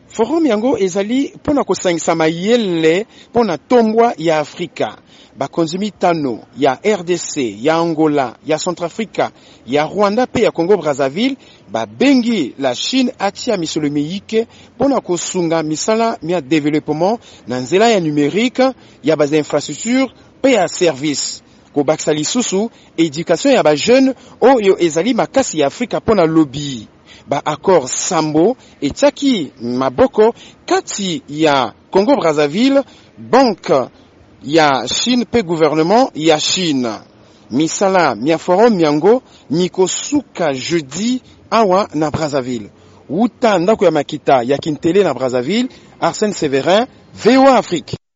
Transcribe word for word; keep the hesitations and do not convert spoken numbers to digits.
Forum yango ezali pona kosangisa mayele pona tombwa ya Afrika. Bakonzumi tano ya R D C, ya Angola, ya Centrafrica, ya Rwanda pe ya Congo Brazzaville babengi la Chine atia misolo miyike pona kosunga misala mia développement na nzela ya numérique ya bas infrastructure pe ya service. Ko baksa lisusu éducation ya ba jeune oyo ezali makasi ya Afrika pona lobby. Ba accord Sambo etiaki maboko kati ya Congo Brazzaville, banque ya Chine pe gouvernement ya Chine. Misala mia forum miango mikosuka jeudi awa na Brazzaville. Wuta ndako ya makita ya Kintele na Brazzaville, Arsène Séverin, V O A Afrique.